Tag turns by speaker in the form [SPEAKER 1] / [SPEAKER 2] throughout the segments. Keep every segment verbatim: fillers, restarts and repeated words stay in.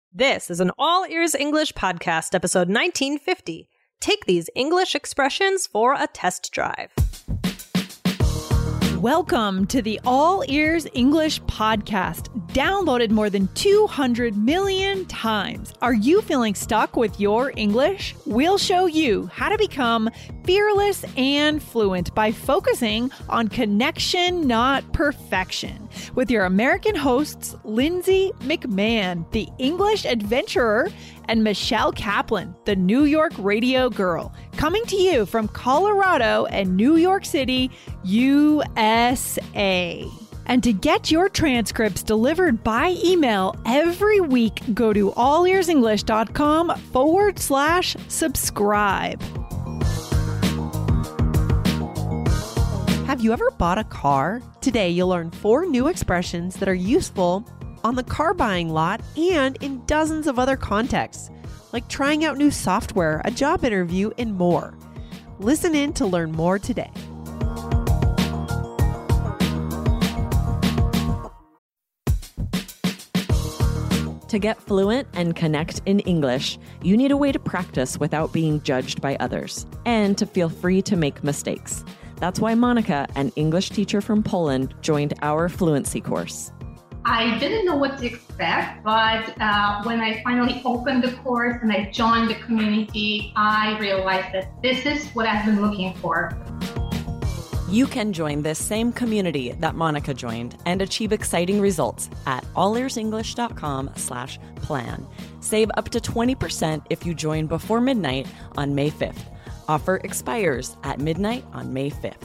[SPEAKER 1] This is an All Ears English podcast, episode nineteen fifty. Take these English expressions for a test drive.
[SPEAKER 2] Welcome to the All Ears English podcast, downloaded more than two hundred million times. Are you feeling stuck with your English? We'll show you how to become fearless and fluent by focusing on connection, not perfection. With your American hosts, Lindsay McMahon, the English adventurer, and Michelle Kaplan, the New York radio girl, coming to you from Colorado and New York City, U S A. And to get your transcripts delivered by email every week, go to allearsenglish.com forward slash subscribe. Have you ever bought a car? Today, you'll learn four new expressions that are useful on the car buying lot and in dozens of other contexts, like trying out new software, a job interview, and more. Listen in to learn more today.
[SPEAKER 3] To get fluent and connect in English, you need a way to practice without being judged by others, and to feel free to make mistakes. That's why Monica, an English teacher from Poland, joined our fluency course.
[SPEAKER 4] I didn't know what to expect, but uh, when I finally opened the course and I joined the community, I realized that this is what I've been looking for.
[SPEAKER 3] You can join this same community that Monica joined and achieve exciting results at allearsenglish.com slash plan. Save up to twenty percent if you join before midnight on May fifth. Offer expires at midnight on May fifth.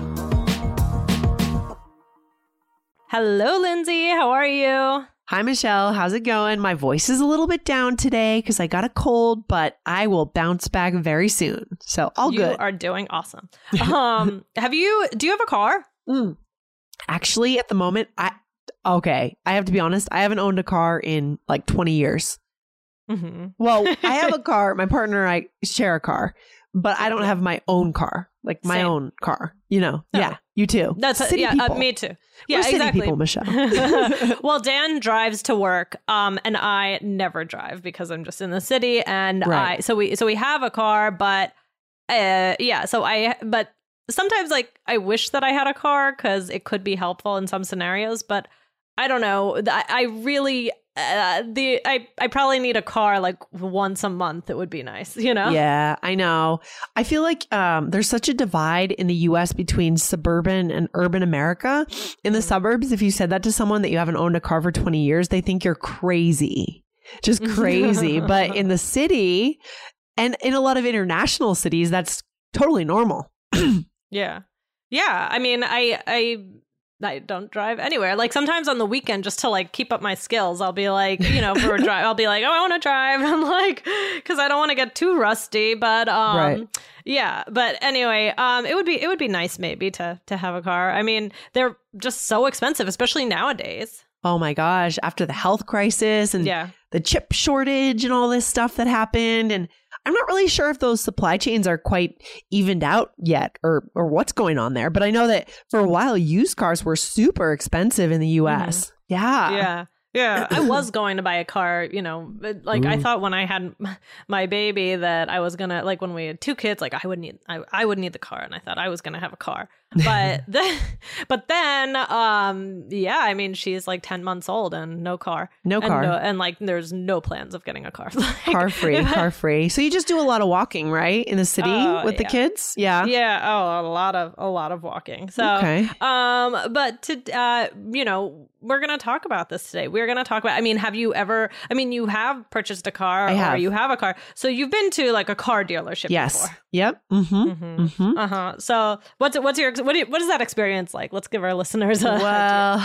[SPEAKER 1] Hello, Lindsay. How are you?
[SPEAKER 2] Hi, Michelle. How's it going? My voice is a little bit down today because I got a cold, but I will bounce back very soon. So all
[SPEAKER 1] you
[SPEAKER 2] good.
[SPEAKER 1] You are doing awesome. Um, have you, do you have a car?
[SPEAKER 2] Mm. Actually, at the moment, I, okay, I have to be honest. I haven't owned a car in like twenty years. Mm-hmm. Well, I have a car. My partner and I share a car, but I don't have my own car, like my Same. own car, you know? Oh. Yeah. You too.
[SPEAKER 1] That's a, yeah, uh, me too. Yeah,
[SPEAKER 2] We're city
[SPEAKER 1] exactly.
[SPEAKER 2] people, Michelle.
[SPEAKER 1] Well, Dan drives to work, um, and I never drive because I'm just in the city, and right. I so we so we have a car, but uh, yeah, so I but sometimes like I wish that I had a car because it could be helpful in some scenarios, but I don't know. I, I really. Uh, the I, I probably need a car like once a month. It would be nice, you know?
[SPEAKER 2] Yeah, I know. I feel like um, there's such a divide in the U S between suburban and urban America. In the suburbs, if you said that to someone that you haven't owned a car for twenty years, they think you're crazy. Just crazy. But in the city and in a lot of international cities, that's totally normal.
[SPEAKER 1] Yeah. Yeah. I mean, I I I don't drive anywhere. Like sometimes on the weekend, just to like keep up my skills, I'll be like, you know, for a drive, I'll be like, oh, I want to drive. I'm like, because I don't want to get too rusty. But um, right. yeah. But anyway, um, it would be it would be nice maybe to to have a car. I mean, they're just so expensive, especially nowadays.
[SPEAKER 2] Oh my gosh! After the health crisis and yeah. the chip shortage and all this stuff that happened, and I'm not really sure if those supply chains are quite evened out yet or or what's going on there. But I know that for a while, used cars were super expensive in the U S. Mm-hmm. Yeah.
[SPEAKER 1] Yeah. Yeah, I was going to buy a car, you know, like Ooh. I thought when I had my baby that I was going to, like when we had two kids, like I would need, I, I would need the car. And I thought I was going to have a car. But then, but then, um, yeah, I mean, she's like ten months old and no car.
[SPEAKER 2] No
[SPEAKER 1] and
[SPEAKER 2] car.
[SPEAKER 1] No, and like, there's no plans of getting a car. Like,
[SPEAKER 2] car free, I, car free. So you just do a lot of walking, right? In the city uh, with yeah. the kids? Yeah.
[SPEAKER 1] Yeah. Oh, a lot of, a lot of walking. So,
[SPEAKER 2] okay.
[SPEAKER 1] um, but to, uh, you know, we're going to talk about this today. We're going to talk about, I mean, have you ever, I mean, you have purchased a car
[SPEAKER 2] I have.
[SPEAKER 1] or you have a car. So you've been to like a car dealership
[SPEAKER 2] yes.
[SPEAKER 1] before.
[SPEAKER 2] Yep. Mm-hmm. Mm-hmm. Mm-hmm.
[SPEAKER 1] Uh-huh. So what's what's your, what, do you, what is that experience like? Let's give our listeners a
[SPEAKER 2] Well,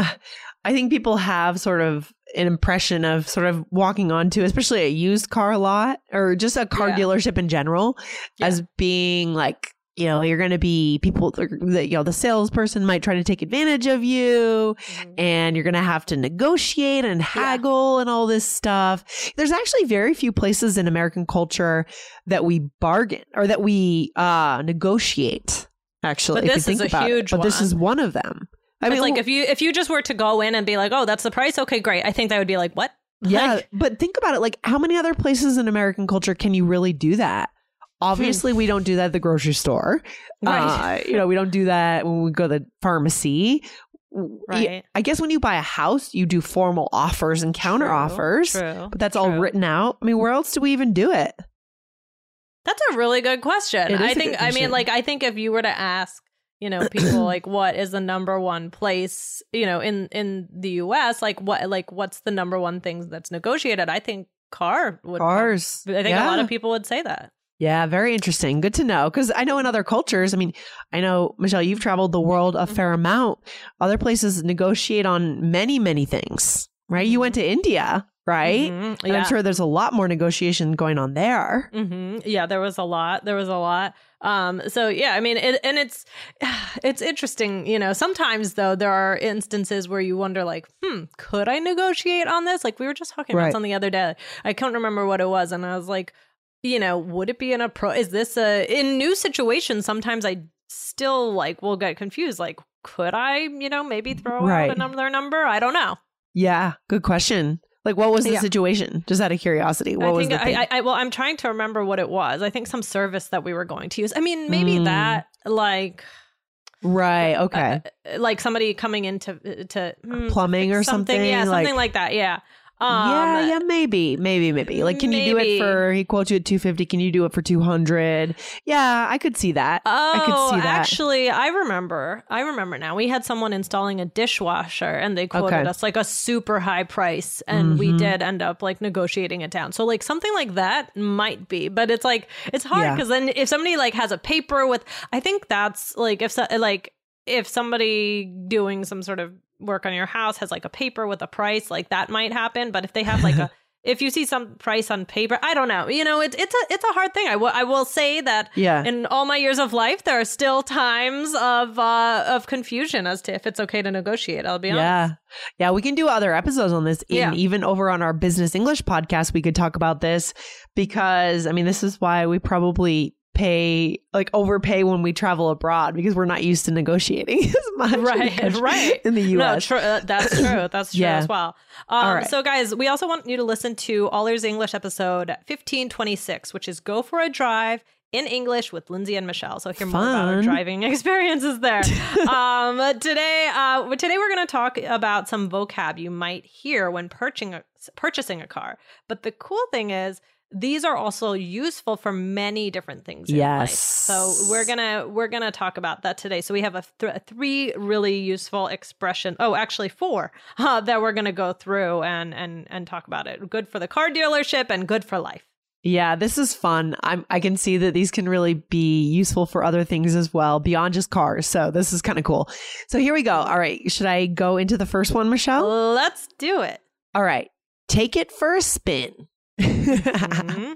[SPEAKER 2] I think people have sort of an impression of sort of walking onto, especially a used car lot or just a car yeah. dealership in general yeah. as being like, you know, you're going to be people, you know, the salesperson might try to take advantage of you mm-hmm. and you're going to have to negotiate and haggle yeah. and all this stuff. There's actually very few places in American culture that we bargain or that we uh, negotiate, actually.
[SPEAKER 1] But
[SPEAKER 2] if
[SPEAKER 1] this
[SPEAKER 2] you
[SPEAKER 1] is
[SPEAKER 2] think
[SPEAKER 1] a
[SPEAKER 2] about
[SPEAKER 1] huge
[SPEAKER 2] it. But
[SPEAKER 1] one.
[SPEAKER 2] this is one of them. I
[SPEAKER 1] it's
[SPEAKER 2] mean,
[SPEAKER 1] like if you if you just were to go in and be like, oh, that's the price. OK, great. I think that would be like, what?
[SPEAKER 5] Yeah.
[SPEAKER 1] Like,
[SPEAKER 5] but think about it. Like, how many other places in American culture can you really do that? Obviously, we don't do that at the grocery store.
[SPEAKER 1] Right.
[SPEAKER 5] Uh, you know, we don't do that when we go to the pharmacy.
[SPEAKER 1] Right.
[SPEAKER 5] I guess when you buy a house, you do formal offers and counter
[SPEAKER 1] True,
[SPEAKER 5] offers,
[SPEAKER 1] true,
[SPEAKER 5] but that's
[SPEAKER 1] true.
[SPEAKER 5] all written out. I mean, where else do we even do it?
[SPEAKER 1] That's a really good question.
[SPEAKER 5] It is
[SPEAKER 1] I
[SPEAKER 5] a
[SPEAKER 1] think,
[SPEAKER 5] good
[SPEAKER 1] I mean,
[SPEAKER 5] question.
[SPEAKER 1] like, I think if you were to ask, you know, people like, what is the number one place, you know, in, in the U S, like, what, like, what's the number one thing that's negotiated? I think car would.
[SPEAKER 5] Cars.
[SPEAKER 1] I think
[SPEAKER 5] Yeah.
[SPEAKER 1] a lot of people would say that.
[SPEAKER 5] Yeah, very interesting. Good to know. Because I know in other cultures, I mean, I know, Michelle, you've traveled the world a fair amount. Other places negotiate on many, many things, right? You went to India, right?
[SPEAKER 1] Mhm.
[SPEAKER 5] And
[SPEAKER 1] Yeah.
[SPEAKER 5] I'm sure there's a lot more negotiation going on there.
[SPEAKER 1] hmm Yeah, there was a lot. There was a lot. Um, so yeah, I mean, it, and it's it's interesting. You know, sometimes though there are instances where you wonder, like, hmm, could I negotiate on this? Like we were just talking
[SPEAKER 5] Right.
[SPEAKER 1] about something the other day. I can't remember what it was, and I was like, you know, would it be an approach? Is this a in new situations? Sometimes I still like will get confused. Like, could I, you know, maybe throw
[SPEAKER 5] Right.
[SPEAKER 1] out another number? I don't know.
[SPEAKER 5] Yeah, good question. Like, what was the
[SPEAKER 1] Yeah.
[SPEAKER 5] situation? Just out of curiosity, what
[SPEAKER 1] I
[SPEAKER 5] was
[SPEAKER 1] think
[SPEAKER 5] the thing?
[SPEAKER 1] I, I, well, I'm trying to remember what it was. I think some service that we were going to use. I mean, maybe
[SPEAKER 5] Mm.
[SPEAKER 1] that, like,
[SPEAKER 5] right. Okay.
[SPEAKER 1] uh, like somebody coming in to, to mm,
[SPEAKER 5] Plumbing
[SPEAKER 1] fix
[SPEAKER 5] or something,
[SPEAKER 1] Yeah, something
[SPEAKER 5] like-
[SPEAKER 1] like that. Yeah. Um,
[SPEAKER 5] yeah, yeah, maybe, maybe, maybe. Like, can you do
[SPEAKER 1] maybe.
[SPEAKER 5] it for? He quotes you at two fifty. Can you do it for two hundred? Yeah, I could see that.
[SPEAKER 1] Oh,
[SPEAKER 5] I could see that.
[SPEAKER 1] actually, I remember. I remember now. We had someone installing a dishwasher, and they quoted
[SPEAKER 5] Okay.
[SPEAKER 1] us like a super high price, and we
[SPEAKER 5] Mhm.
[SPEAKER 1] did end up like negotiating it down. So like something like that might be, but it's like it's hard
[SPEAKER 5] Yeah.
[SPEAKER 1] because then if somebody like has a paper with, I think that's like if so, like if somebody doing some sort of work on your house has like a paper with a price, like that might happen. But if they have like a if you see some price on paper, I don't know. You know, it's it's a it's a hard thing. I will I will say that
[SPEAKER 5] Yeah.
[SPEAKER 1] in all my years of life, there are still times of uh, of confusion as to if it's okay to negotiate. I'll be honest.
[SPEAKER 5] Yeah. Yeah. We can do other episodes on this.
[SPEAKER 1] Yeah.
[SPEAKER 5] And even over on our Business English podcast, we could talk about this because, I mean, this is why we probably pay, like, overpay when we travel abroad because we're not used to negotiating as much in the
[SPEAKER 1] Right,
[SPEAKER 5] country-
[SPEAKER 1] right.
[SPEAKER 5] in the U
[SPEAKER 1] No,
[SPEAKER 5] S.
[SPEAKER 1] tr- uh, that's true. That's true
[SPEAKER 5] Yeah.
[SPEAKER 1] as well. Um,
[SPEAKER 5] All right.
[SPEAKER 1] So, guys, we also want you to listen to All Ears English episode fifteen twenty-six, which is Go for a Drive in English with Lindsay and Michelle. So hear more about our
[SPEAKER 5] Fun.
[SPEAKER 1] driving experiences there. um, today, uh, today we're going to talk about some vocab you might hear when purchasing a, purchasing a car. But the cool thing is, these are also useful for many different things in life.
[SPEAKER 5] Yes.
[SPEAKER 1] So we're gonna we're gonna talk about that today. So we have a th- three really useful expression. Oh, actually four uh, that we're gonna go through and and and talk about it. Good for the car dealership and good for life.
[SPEAKER 5] Yeah, this is fun. I'm, I can see that these can really be useful for other things as well, beyond just cars. So this is kind of cool. So here we go. All right. Should I go into the first one, Michelle?
[SPEAKER 1] Let's do it.
[SPEAKER 5] All right. Take it for a spin.
[SPEAKER 1] Mhm.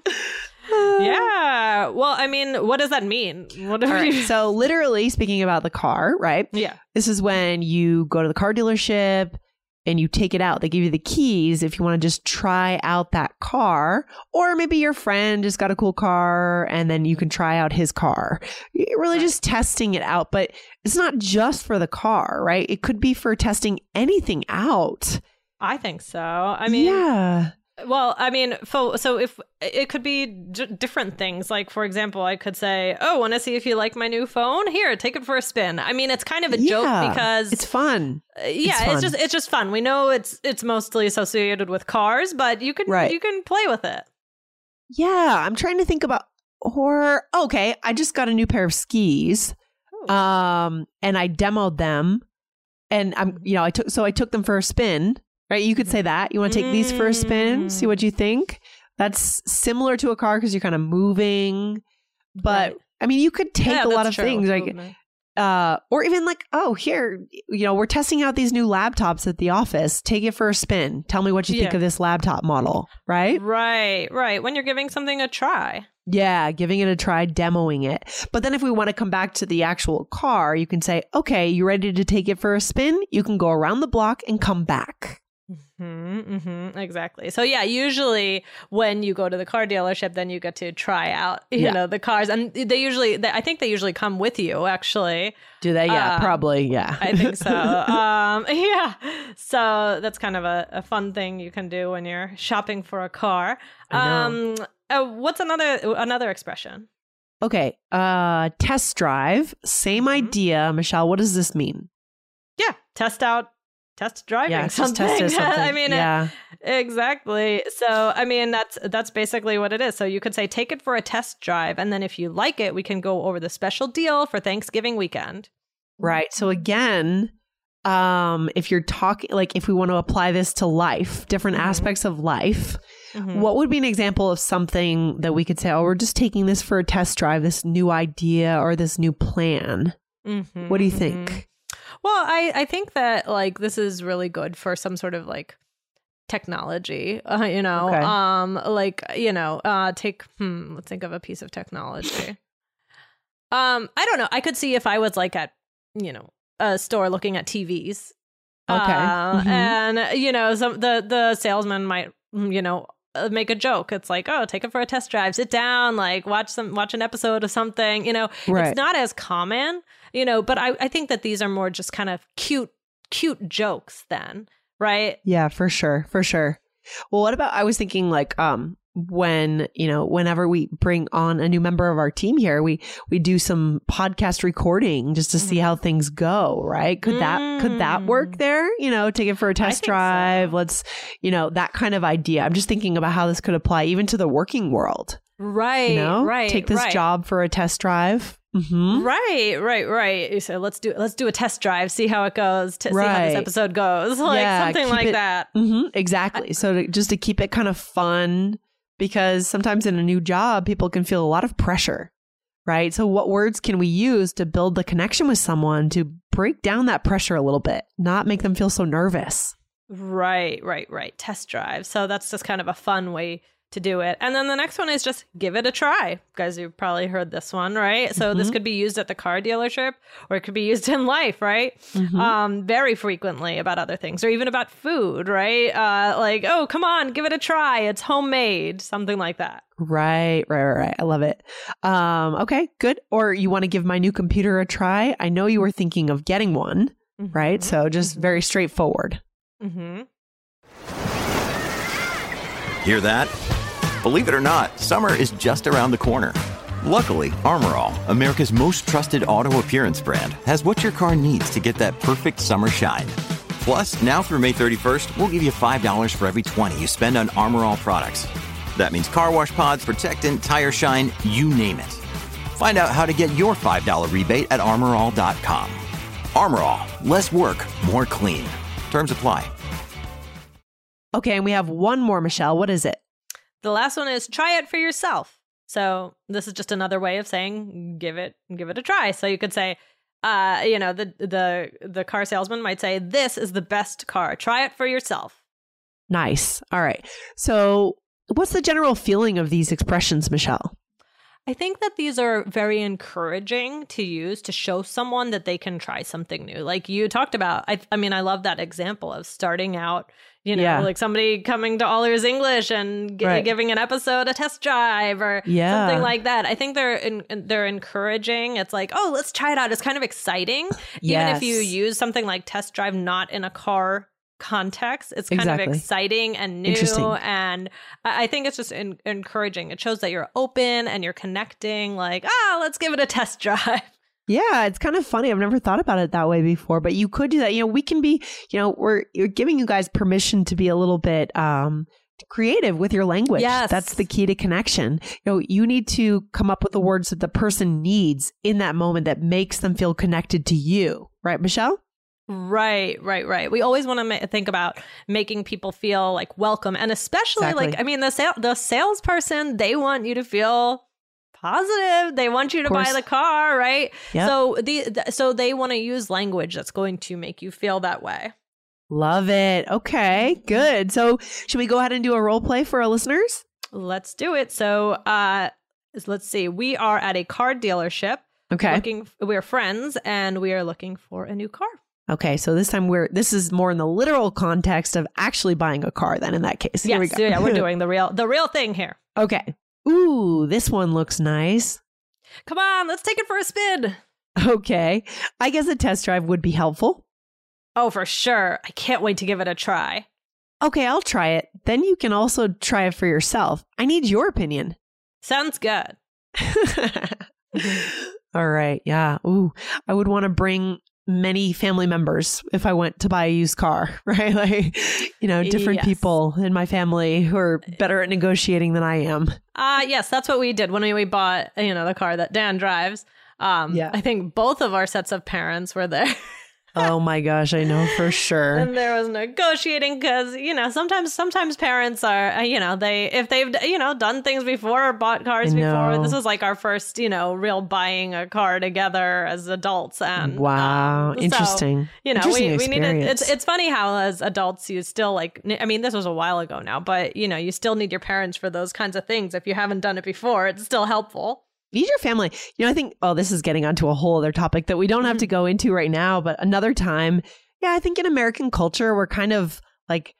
[SPEAKER 1] Yeah. Well, I mean, what does that mean? What do
[SPEAKER 5] All right.
[SPEAKER 1] we?
[SPEAKER 5] So literally speaking about the car, right?
[SPEAKER 1] Yeah.
[SPEAKER 5] This is when you go to the car dealership and you take it out. They give you the keys if you want to just try out that car, or maybe your friend just got a cool car and then you can try out his car. You're really just testing it out, but it's not just for the car, right? It could be for testing anything out.
[SPEAKER 1] I think so. I mean,
[SPEAKER 5] yeah.
[SPEAKER 1] Well, I mean, so, so if it could be d- different things, like, for example, I could say, oh, want to see if you like my new phone? Here, take it for a spin. I mean, it's kind of a
[SPEAKER 5] Yeah.
[SPEAKER 1] joke because
[SPEAKER 5] It's fun.
[SPEAKER 1] uh, yeah,
[SPEAKER 5] it's
[SPEAKER 1] it's,
[SPEAKER 5] fun.
[SPEAKER 1] just it's just fun. We know it's it's mostly associated with cars, but you can
[SPEAKER 5] Right.
[SPEAKER 1] you can play with it.
[SPEAKER 5] Yeah. I'm trying to think about, or, okay, I just got a new pair of skis.
[SPEAKER 1] Oh.
[SPEAKER 5] Um, and I demoed them and I'm, you know, I took, so I took them for a spin, right? You could say that. You want to take these for a spin, see what you think. That's similar to a car because you're kind of moving, but
[SPEAKER 1] Right.
[SPEAKER 5] I mean, you could take
[SPEAKER 1] Yeah,
[SPEAKER 5] a lot
[SPEAKER 1] that's
[SPEAKER 5] of
[SPEAKER 1] true.
[SPEAKER 5] things like,
[SPEAKER 1] Movement.
[SPEAKER 5] uh, or even like, oh, here, you know, we're testing out these new laptops at the office. Take it for a spin. Tell me what you think
[SPEAKER 1] Yeah.
[SPEAKER 5] of this laptop model, right?
[SPEAKER 1] Right, right. When you're giving something a try.
[SPEAKER 5] Yeah, giving it a try, demoing it. But then if we want to come back to the actual car, you can say, okay, you ready to take it for a spin? You can go around the block and come back.
[SPEAKER 1] Mm-hmm, mm-hmm, exactly. So yeah, usually when you go to the car dealership, then you get to try out, you
[SPEAKER 5] Yeah.
[SPEAKER 1] know, the cars, and they usually, they, I think they usually come with you. Actually,
[SPEAKER 5] Do they? Yeah,
[SPEAKER 1] Um,
[SPEAKER 5] probably. Yeah.
[SPEAKER 1] I think so. um, yeah. So that's kind of a, a fun thing you can do when you're shopping for a car.
[SPEAKER 5] I know.
[SPEAKER 1] Um, uh, what's another another expression?
[SPEAKER 5] Okay. Uh, test drive. Same
[SPEAKER 1] Mhm.
[SPEAKER 5] idea. Michelle, what does this mean?
[SPEAKER 1] Yeah, test out, test driving
[SPEAKER 5] Yeah, just
[SPEAKER 1] something.
[SPEAKER 5] test it something.
[SPEAKER 1] I mean, it-
[SPEAKER 5] yeah.
[SPEAKER 1] exactly. So, I mean, that's that's basically what it is. So you could say, take it for a test drive, and then if you like it, we can go over the special deal for Thanksgiving weekend.
[SPEAKER 5] Right. So again, um, if you're talking, like if we want to apply this to life, different
[SPEAKER 1] Mhm.
[SPEAKER 5] aspects of life,
[SPEAKER 1] Mhm.
[SPEAKER 5] what would be an example of something that we could say, oh, we're just taking this for a test drive, this new idea or this new plan?
[SPEAKER 1] Mhm,
[SPEAKER 5] What do you
[SPEAKER 1] mhm.
[SPEAKER 5] think?
[SPEAKER 1] Well, I, I think that like this is really good for some sort of like technology, uh, you know,
[SPEAKER 5] Okay.
[SPEAKER 1] um, like, you know, uh, take, hmm, let's think of a piece of technology. um, I don't know. I could see if I was like at, you know, a store looking at T Vs.
[SPEAKER 5] Okay.
[SPEAKER 1] Uh,
[SPEAKER 5] Mhm.
[SPEAKER 1] And, you know, some, the, the salesman might, you know, uh, make a joke. It's like, oh, take it for a test drive, sit down, like watch some, watch an episode of something, you know,
[SPEAKER 5] Right.
[SPEAKER 1] it's not as common, you know, but I, I think that these are more just kind of cute, cute jokes then, right?
[SPEAKER 5] Yeah, for sure. For sure. Well, what about, I was thinking like, um, when, you know, whenever we bring on a new member of our team here, we, we do some podcast recording just to see how things go, right? Could that, could that work
[SPEAKER 1] Mm.
[SPEAKER 5] there? You know, take it for a test
[SPEAKER 1] think
[SPEAKER 5] drive.
[SPEAKER 1] so.
[SPEAKER 5] Let's, you know, that kind of idea. I'm just thinking about how this could apply even to the working world,
[SPEAKER 1] Right,
[SPEAKER 5] you know,
[SPEAKER 1] right.
[SPEAKER 5] take this
[SPEAKER 1] right.
[SPEAKER 5] job for a test drive. Mm-hmm.
[SPEAKER 1] Right, right, right. So let's do let's do a test drive, see how it goes, to see how
[SPEAKER 5] Right.
[SPEAKER 1] this episode goes, like
[SPEAKER 5] Yeah,
[SPEAKER 1] something
[SPEAKER 5] keep
[SPEAKER 1] like
[SPEAKER 5] it-
[SPEAKER 1] that.
[SPEAKER 5] Mm-hmm, exactly. so to, just to keep it kind of fun, because sometimes in a new job, people can feel a lot of pressure, right? So what words can we use to build the connection with someone to break down that pressure a little bit, not make them feel so nervous?
[SPEAKER 1] Right, right, right. Test drive. So that's just kind of a fun way to do it. And then the next one is just give it a try. Guys, you've probably heard this one, right? So this
[SPEAKER 5] Mhm.
[SPEAKER 1] could be used at the car dealership, or it could be used in life, right?
[SPEAKER 5] Mhm.
[SPEAKER 1] Um, very frequently about other things, or even about food, right? Uh, like, oh, come on, give it a try. It's homemade, something like that.
[SPEAKER 5] Right, right, right, right. I love it. Um, okay, good. Or you want to give my new computer a try? I know you were thinking of getting one, right? So just very straightforward.
[SPEAKER 1] Mm-hmm.
[SPEAKER 6] Hear that? Believe it or not, summer is just around the corner. Luckily, Armor All, America's most trusted auto appearance brand, has what your car needs to get that perfect summer shine. Plus, now through May thirty-first, we'll give you five dollars for every twenty you spend on Armor All products. That means car wash pods, protectant, tire shine, you name it. Find out how to get your five dollars rebate at armor all dot com. Armor All, less work, more clean. Terms apply.
[SPEAKER 5] Okay, and we have one more, Michelle. What is it?
[SPEAKER 1] The last one is try it for yourself. So this is just another way of saying give it give it a try. So you could say, uh, you know, the the the car salesman might say, "This is the best car. Try it for yourself."
[SPEAKER 5] Nice. All right. So what's the general feeling of these expressions, Michelle?
[SPEAKER 1] I think that these are very encouraging to use to show someone that they can try something new. Like you talked about, I, I mean, I love that example of starting out, you know,
[SPEAKER 5] Yeah.
[SPEAKER 1] like somebody coming to All Ears English and gi-
[SPEAKER 5] Right.
[SPEAKER 1] giving an episode a test drive or
[SPEAKER 5] Yeah.
[SPEAKER 1] something like that. I think they're in, they're encouraging. It's like, oh, let's try it out. It's kind of exciting. Even if you
[SPEAKER 5] Yes.
[SPEAKER 1] use something like test drive not in a car context, it's kind
[SPEAKER 5] Exactly.
[SPEAKER 1] of exciting and new,
[SPEAKER 5] Interesting.
[SPEAKER 1] and I I think it's just en- encouraging. It shows that you're open and you're connecting, like, ah, let's give it a test drive.
[SPEAKER 5] Yeah, it's kind of funny. I've never thought about it that way before, but you could do that. You know, we can be, you know, we're you're giving you guys permission to be a little bit um creative with your language.
[SPEAKER 1] Yes.
[SPEAKER 5] That's the key to connection. You know, you need to come up with the words that the person needs in that moment that makes them feel connected to you. Right, Michelle?
[SPEAKER 1] Right, right, right. We always want to ma- think about making people feel like welcome, and especially
[SPEAKER 5] Exactly.
[SPEAKER 1] like, I mean, the sale, the salesperson, they want you to feel positive. They want you to buy
[SPEAKER 5] course.
[SPEAKER 1] the car, right?
[SPEAKER 5] Yep.
[SPEAKER 1] So the th- so they want to use language that's going to make you feel that way.
[SPEAKER 5] Love it. Okay, good. So should we go ahead and do a role play for our listeners?
[SPEAKER 1] Let's do it. So, uh, let's see. We are at a car dealership.
[SPEAKER 5] Okay.
[SPEAKER 1] Looking, we're friends, and we are looking for a new car.
[SPEAKER 5] Okay, so this time we're this is more in the literal context of actually buying a car then in that case. Here
[SPEAKER 1] yes,
[SPEAKER 5] we go.
[SPEAKER 1] Yeah, we're doing the real the real thing here.
[SPEAKER 5] Okay. Ooh, this one looks nice.
[SPEAKER 1] Come on, let's take it for a spin.
[SPEAKER 5] Okay. I guess a test drive would be helpful.
[SPEAKER 1] Oh, for sure. I can't wait to give it a try.
[SPEAKER 5] Okay, I'll try it. Then you can also try it for yourself. I need your opinion.
[SPEAKER 1] Sounds good.
[SPEAKER 5] All right. Yeah. Ooh, I would want to bring many family members if I went to buy a used car, right? Like, you know, different
[SPEAKER 1] yes.
[SPEAKER 5] people in my family who are better at negotiating than I am.
[SPEAKER 1] Uh, yes, that's what we did when we, we bought, you know, the car that Dan drives. Um,
[SPEAKER 5] yeah.
[SPEAKER 1] I think both of our sets of parents were there.
[SPEAKER 5] Oh my gosh, I know for sure.
[SPEAKER 1] And there was negotiating because, you know, sometimes sometimes parents are, uh, you know, they if they've, you know, done things before or bought cars before. This was like our first, you know, real buying a car together as adults. And
[SPEAKER 5] wow,
[SPEAKER 1] um,
[SPEAKER 5] interesting.
[SPEAKER 1] So, you know,
[SPEAKER 5] interesting
[SPEAKER 1] we, we need
[SPEAKER 5] experience.
[SPEAKER 1] to, it's it's funny how as adults you still like, I mean, this was a while ago now, but, you know, you still need your parents for those kinds of things. If you haven't done it before, it's still helpful.
[SPEAKER 5] Need your family. You know, I think, oh, this is getting onto a whole other topic that we don't have to go into right now, but another time. Yeah, I think in American culture, we're kind of like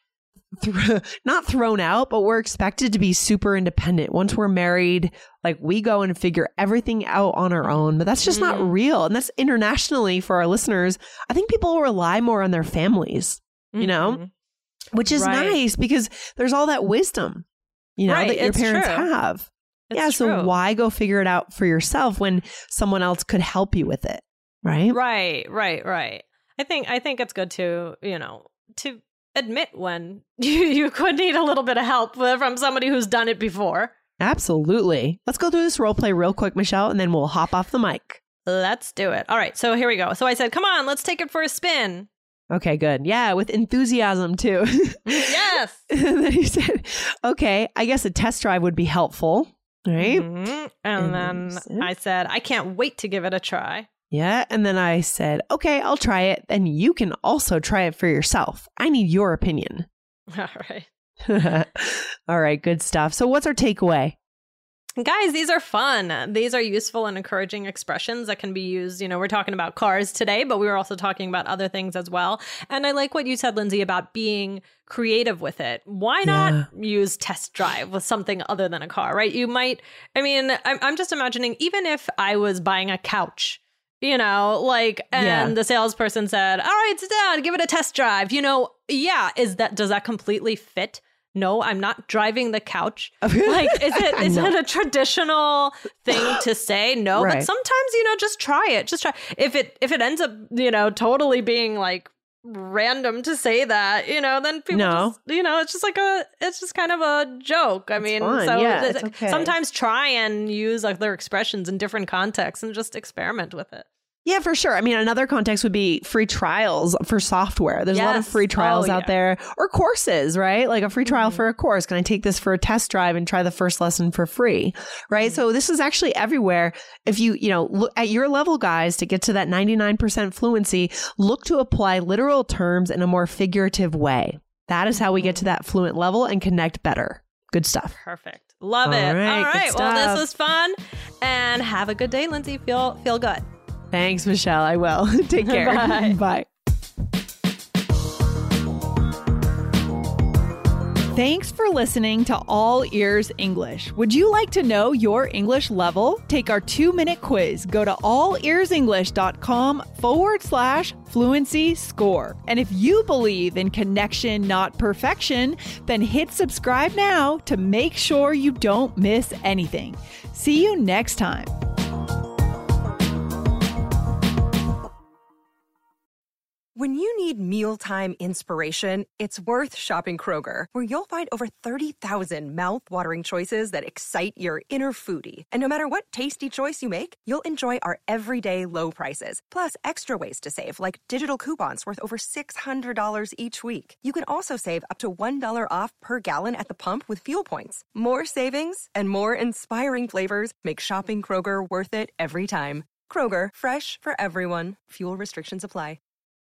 [SPEAKER 5] th- not thrown out, but we're expected to be super independent. Once we're married, like we go and figure everything out on our own, but that's just mm. not real. And that's internationally for our listeners. I think people rely more on their families, you mm-hmm. know, which is right. nice because there's all that wisdom, you know,
[SPEAKER 1] right.
[SPEAKER 5] that your
[SPEAKER 1] it's
[SPEAKER 5] parents
[SPEAKER 1] true.
[SPEAKER 5] have.
[SPEAKER 1] It's
[SPEAKER 5] yeah, so
[SPEAKER 1] true.
[SPEAKER 5] why go figure it out for yourself when someone else could help you with it, right?
[SPEAKER 1] Right, right, right. I think I think it's good to, you know, to admit when you, you could need a little bit of help from somebody who's done it before.
[SPEAKER 5] Absolutely. Let's go through this role play real quick, Michelle, and then we'll hop off the mic.
[SPEAKER 1] Let's do it. All right, so here we go. So I said, come on, let's take it for a spin.
[SPEAKER 5] Okay, good. Yeah, with enthusiasm too.
[SPEAKER 1] Yes.
[SPEAKER 5] And then he said, okay, I guess a test drive would be helpful. Right.
[SPEAKER 1] Mm-hmm. And, and then said, I said, I can't wait to give it a try.
[SPEAKER 5] Yeah. And then I said, okay, I'll try it. Then you can also try it for yourself. I need your opinion.
[SPEAKER 1] All right.
[SPEAKER 5] All right. Good stuff. So what's our takeaway?
[SPEAKER 1] Guys, these are fun. These are useful and encouraging expressions that can be used. You know, we're talking about cars today, but we were also talking about other things as well. And I like what you said, Lindsay, about being creative with it. Why not yeah. use test drive with something other than a car, right? You might, I mean, I'm, I'm just imagining, even if I was buying a couch, you know, like, and yeah. the salesperson said, all right, sit down, give it a test drive. You know, yeah, is that, does that completely fit? No, I'm not driving the couch. Like, is it is no. it a traditional thing to say? No, right. But sometimes, you know, just try it. Just try. If it if it ends up, you know, totally being like random to say that, you know, then people,
[SPEAKER 5] no.
[SPEAKER 1] just, you know, it's just like a, it's just kind of a joke. I
[SPEAKER 5] it's
[SPEAKER 1] mean,
[SPEAKER 5] fun.
[SPEAKER 1] so
[SPEAKER 5] yeah, it's okay.
[SPEAKER 1] sometimes try and use like their expressions in different contexts and just experiment with it.
[SPEAKER 5] Yeah, for sure. I mean, another context would be free trials for software. There's yes. a lot of free trials oh, out yeah. there, or courses, right? Like a free trial mm-hmm. for a course. Can I take this for a test drive and try the first lesson for free? Right. Mm-hmm. So this is actually everywhere. If you, you know, look at your level, guys, to get to that ninety-nine percent fluency, look to apply literal terms in a more figurative way. That is how we get to that fluent level and connect better. Good stuff.
[SPEAKER 1] Perfect. Love
[SPEAKER 5] All
[SPEAKER 1] it.
[SPEAKER 5] Right,
[SPEAKER 1] All right. Well, this was fun. And have a good day, Lindsay. Feel feel good.
[SPEAKER 5] Thanks, Michelle. I will. Take care.
[SPEAKER 1] Bye.
[SPEAKER 5] Bye.
[SPEAKER 2] Thanks for listening to All Ears English. Would you like to know your English level? Take our two-minute quiz. Go to allearsenglish.com forward slash fluency score. And if you believe in connection, not perfection, then hit subscribe now to make sure you don't miss anything. See you next time.
[SPEAKER 7] When you need mealtime inspiration, it's worth shopping Kroger, where you'll find over thirty thousand mouth-watering choices that excite your inner foodie. And no matter what tasty choice you make, you'll enjoy our everyday low prices, plus extra ways to save, like digital coupons worth over six hundred dollars each week. You can also save up to one dollar off per gallon at the pump with fuel points. More savings and more inspiring flavors make shopping Kroger worth it every time. Kroger, fresh for everyone. Fuel restrictions apply.